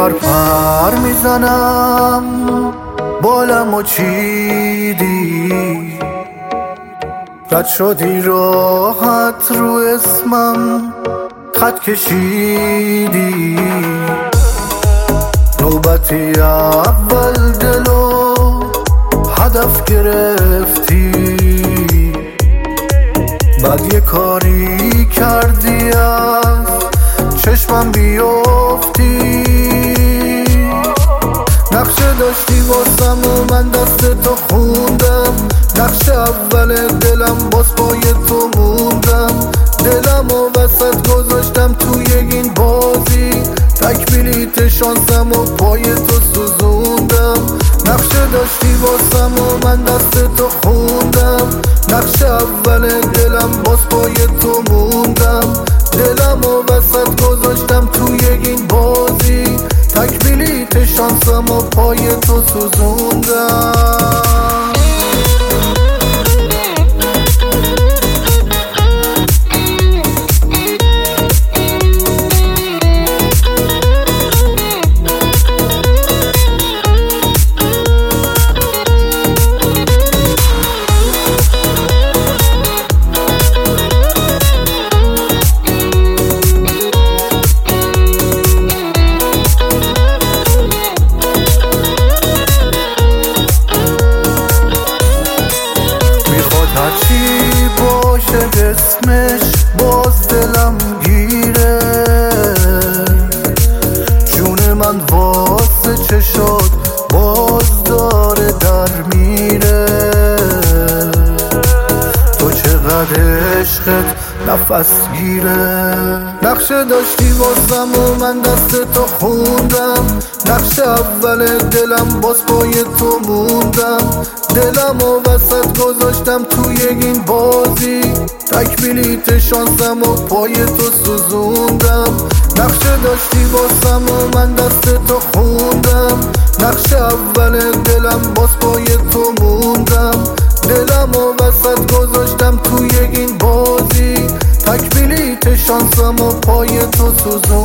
پر میزنم بالم و چیدی، رد شدی راحت رو اسمم خط کشیدی. نوبتی اول دلو هدف گرفتی، بعد یه کاری کردی از چشمم بیفتی. نقشه داشتی واسم و من دست تو خوندم، نقشه اول دلم باز پای تو موندم. دلم و وسط گذاشتم توی این بازی، تک بلیت شانسم و پای تو سوزوندم. نقشه داشتی واسم و من دست تو خوندم، نقشه اول دلم باز پای تو موندم. دلم و وسط گذاشتم توی این بازی، تک بلیت شانسم و پای تو سوزوندم. هرچی باشه اسمش باز دلم گیره، جون من واسه چشات باز داره در میره. تو چقدر عشقت نفس گیره. نقشه داشتی واسم و من دست تو خوندم، نقشه اول دلم باز پای تو موندم. دلم و وسط گذاشتم توی این بازی، تک بلیت شانسم و پای تو سوزوندم. نقشه داشتی واسم و من دست تو خوندم، نقشه اول دلم باز پای تو موندم. دلم و وسط گذاشتم توی این بازی، تک بلیت شانسم و پای تو سوزوندم.